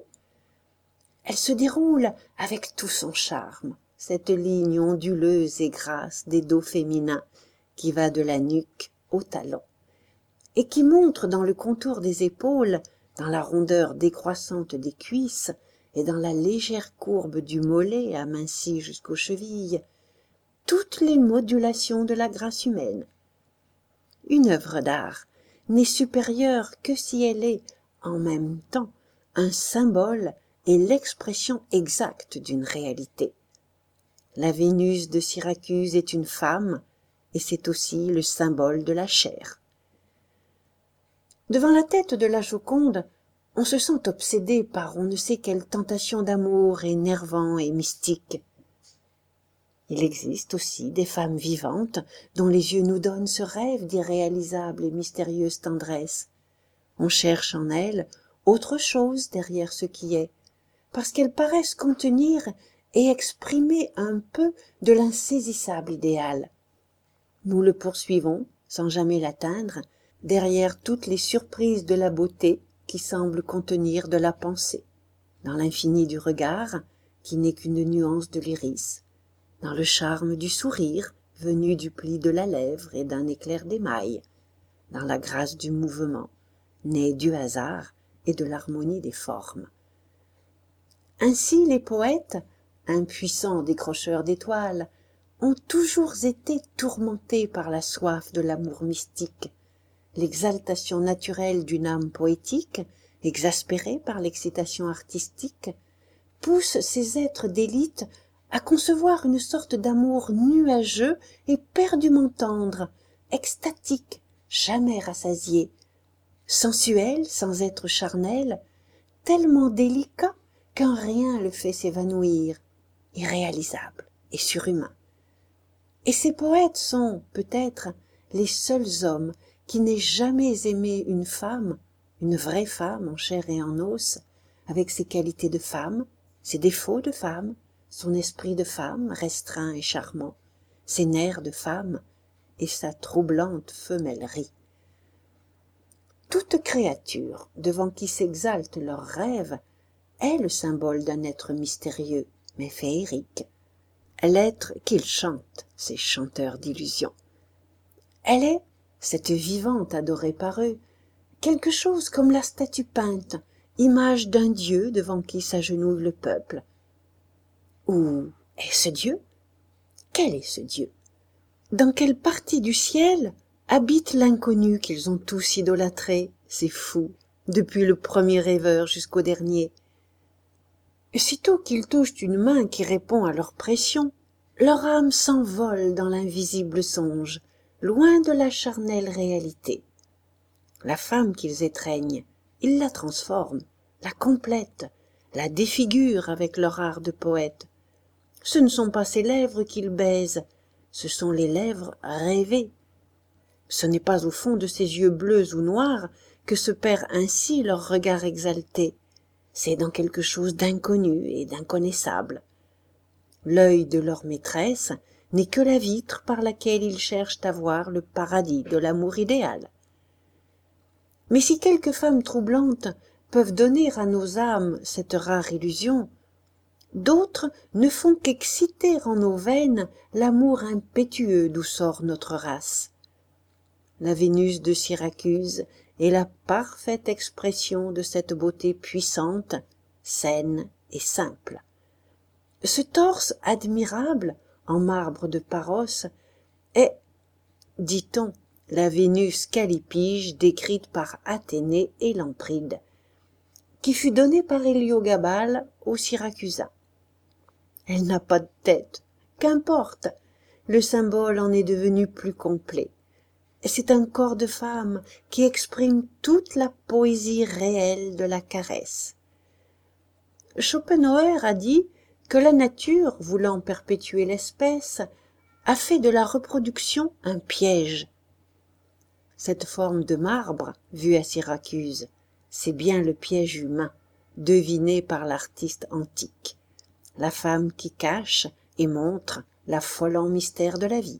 Elle se déroule avec tout son charme, cette ligne onduleuse et grasse des dos féminins qui va de la nuque au talon, et qui montre dans le contour des épaules, dans la rondeur décroissante des cuisses et dans la légère courbe du mollet aminci jusqu'aux chevilles, toutes les modulations de la grâce humaine. Une œuvre d'art n'est supérieure que si elle est, en même temps, un symbole et l'expression exacte d'une réalité. La Vénus de Syracuse est une femme, et c'est aussi le symbole de la chair. Devant la tête de la Joconde, on se sent obsédé par on ne sait quelle tentation d'amour énervant et mystique. Il existe aussi des femmes vivantes dont les yeux nous donnent ce rêve d'irréalisable et mystérieuse tendresse. On cherche en elles autre chose derrière ce qui est, parce qu'elles paraissent contenir et exprimer un peu de l'insaisissable idéal. Nous le poursuivons, sans jamais l'atteindre, derrière toutes les surprises de la beauté qui semblent contenir de la pensée, dans l'infini du regard, qui n'est qu'une nuance de l'iris, dans le charme du sourire, venu du pli de la lèvre et d'un éclair d'émail, dans la grâce du mouvement, né du hasard et de l'harmonie des formes. Ainsi les poètes, impuissants décrocheurs d'étoiles, ont toujours été tourmentés par la soif de l'amour mystique, l'exaltation naturelle d'une âme poétique, exaspérée par l'excitation artistique, pousse ces êtres d'élite à concevoir une sorte d'amour nuageux et perdument tendre, extatique, jamais rassasié, sensuel sans être charnel, tellement délicat qu'un rien le fait s'évanouir, irréalisable et surhumain. Et ces poètes sont, peut-être, les seuls hommes qui n'aient jamais aimé une femme, une vraie femme en chair et en os, avec ses qualités de femme, ses défauts de femme, son esprit de femme restreint et charmant, ses nerfs de femme et sa troublante femmellerie. Toute créature devant qui s'exaltent leurs rêves est le symbole d'un être mystérieux mais féerique, l'être qu'ils chantent, ces chanteurs d'illusions. Elle est, cette vivante adorée par eux, quelque chose comme la statue peinte, image d'un dieu devant qui s'agenouille le peuple. Ou est-ce Dieu? Quel est ce Dieu? Dans quelle partie du ciel habite l'inconnu qu'ils ont tous idolâtré, ces fous, depuis le premier rêveur jusqu'au dernier? Sitôt qu'ils touchent une main qui répond à leur pression, leur âme s'envole dans l'invisible songe, loin de la charnelle réalité. La femme qu'ils étreignent, ils la transforment, la complètent, la défigurent avec leur art de poète. Ce ne sont pas ses lèvres qu'ils baisent, ce sont les lèvres rêvées. Ce n'est pas au fond de ses yeux bleus ou noirs que se perd ainsi leur regard exalté, c'est dans quelque chose d'inconnu et d'inconnaissable. L'œil de leur maîtresse n'est que la vitre par laquelle ils cherchent à voir le paradis de l'amour idéal. Mais si quelques femmes troublantes peuvent donner à nos âmes cette rare illusion, d'autres ne font qu'exciter en nos veines l'amour impétueux d'où sort notre race. La Vénus de Syracuse est la parfaite expression de cette beauté puissante, saine et simple. Ce torse admirable, en marbre de Paros, est, dit-on, la Vénus callipyge décrite par Athénée et Lampride, qui fut donnée par Héliogabale aux Syracusains. Elle n'a pas de tête, qu'importe, le symbole en est devenu plus complet. C'est un corps de femme qui exprime toute la poésie réelle de la caresse. Schopenhauer a dit que la nature, voulant perpétuer l'espèce, a fait de la reproduction un piège. Cette forme de marbre, vue à Syracuse, c'est bien le piège humain, deviné par l'artiste antique, la femme qui cache et montre l'affolant mystère de la vie.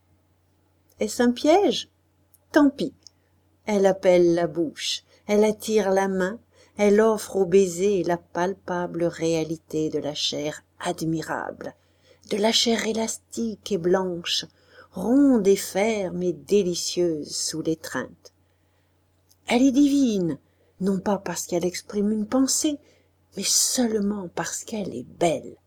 Est-ce un piège? Tant pis. Elle appelle la bouche, elle attire la main, elle offre au baiser la palpable réalité de la chair admirable, de la chair élastique et blanche, ronde et ferme et délicieuse sous l'étreinte. Elle est divine, non pas parce qu'elle exprime une pensée, mais seulement parce qu'elle est belle.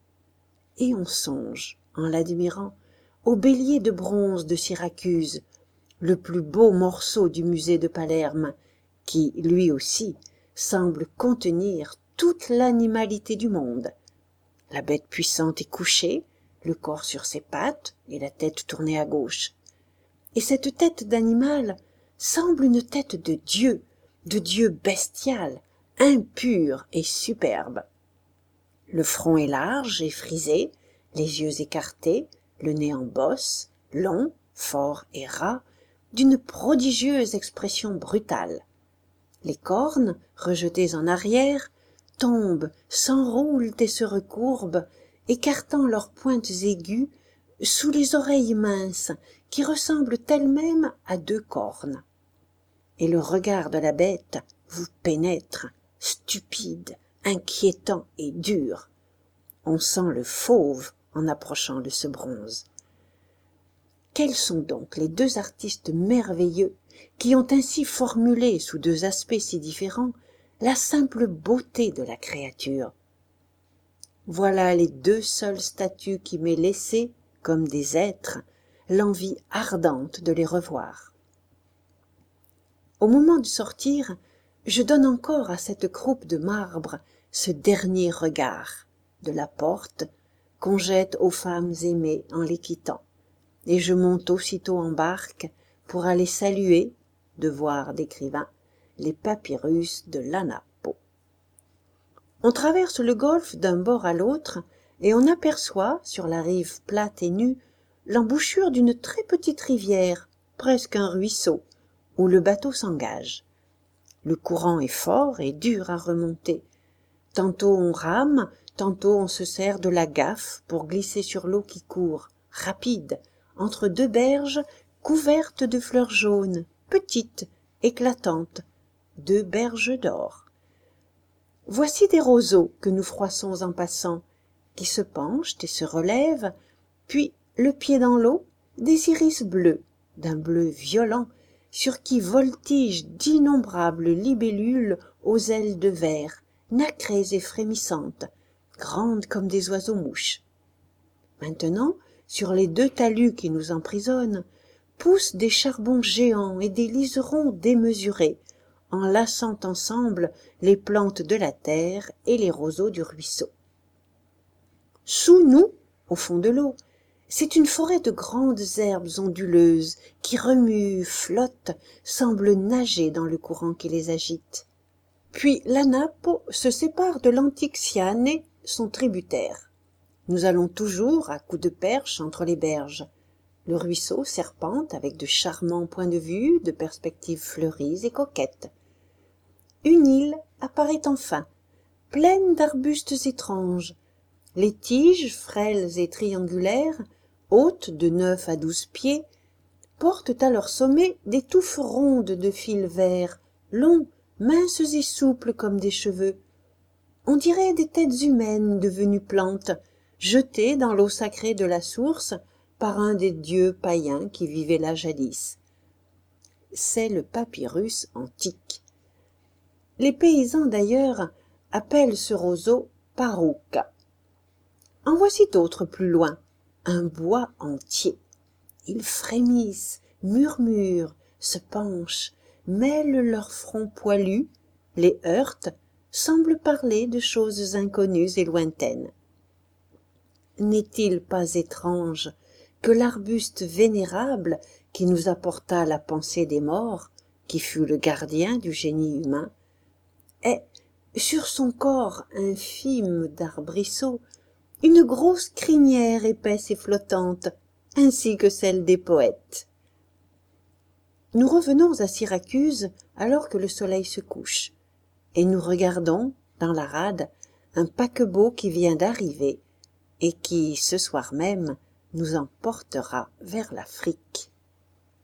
Et on songe, en l'admirant, au bélier de bronze de Syracuse, le plus beau morceau du musée de Palerme, qui, lui aussi, semble contenir toute l'animalité du monde. La bête puissante est couchée, le corps sur ses pattes et la tête tournée à gauche. Et cette tête d'animal semble une tête de Dieu, de Dieu bestial, impur et superbe. Le front est large et frisé, les yeux écartés, le nez en bosse, long, fort et ras, d'une prodigieuse expression brutale. Les cornes, rejetées en arrière, tombent, s'enroulent et se recourbent, écartant leurs pointes aiguës sous les oreilles minces qui ressemblent elles-mêmes à deux cornes. Et le regard de la bête vous pénètre, stupide, inquiétant et dur. On sent le fauve en approchant de ce bronze. Quels sont donc les deux artistes merveilleux qui ont ainsi formulé, sous deux aspects si différents, la simple beauté de la créature? Voilà les deux seules statues qui m'aient laissé, comme des êtres, l'envie ardente de les revoir. Au moment de sortir, je donne encore à cette croupe de marbre ce dernier regard de la porte qu'on jette aux femmes aimées en les quittant, et je monte aussitôt en barque pour aller saluer, devoir d'écrivain, les papyrus de l'Anapo. On traverse le golfe d'un bord à l'autre et on aperçoit, sur la rive plate et nue, l'embouchure d'une très petite rivière, presque un ruisseau, où le bateau s'engage. Le courant est fort et dur à remonter. Tantôt on rame, tantôt on se sert de la gaffe pour glisser sur l'eau qui court, rapide, entre deux berges couvertes de fleurs jaunes, petites, éclatantes, deux berges d'or. Voici des roseaux que nous froissons en passant, qui se penchent et se relèvent, puis, le pied dans l'eau, des iris bleus, d'un bleu violent, sur qui voltigent d'innombrables libellules aux ailes de verre, nacrées et frémissantes, grandes comme des oiseaux-mouches. Maintenant, sur les deux talus qui nous emprisonnent, poussent des charbons géants et des liserons démesurés, enlaçant ensemble les plantes de la terre et les roseaux du ruisseau. Sous nous, au fond de l'eau, c'est une forêt de grandes herbes onduleuses qui remuent, flottent, semblent nager dans le courant qui les agite. Puis la Napo se sépare de l'Antixiane, son tributaire. Nous allons toujours à coups de perche entre les berges. Le ruisseau serpente avec de charmants points de vue, de perspectives fleuries et coquettes. Une île apparaît enfin, pleine d'arbustes étranges. Les tiges, frêles et triangulaires, hautes de neuf à douze pieds, portent à leur sommet des touffes rondes de fils verts, longs, minces et souples comme des cheveux. On dirait des têtes humaines devenues plantes, jetées dans l'eau sacrée de la source par un des dieux païens qui vivaient là jadis. C'est le papyrus antique. Les paysans d'ailleurs appellent ce roseau parouca. En voici d'autres plus loin, un bois entier. Ils frémissent, murmurent, se penchent, mêlent leurs fronts poilus, les heurtent, semblent parler de choses inconnues et lointaines. N'est-il pas étrange que l'arbuste vénérable qui nous apporta la pensée des morts, qui fut le gardien du génie humain, ait, sur son corps infime d'arbrisseau, une grosse crinière épaisse et flottante, ainsi que celle des poètes. Nous revenons à Syracuse alors que le soleil se couche, et nous regardons, dans la rade, un paquebot qui vient d'arriver et qui, ce soir même, nous emportera vers l'Afrique.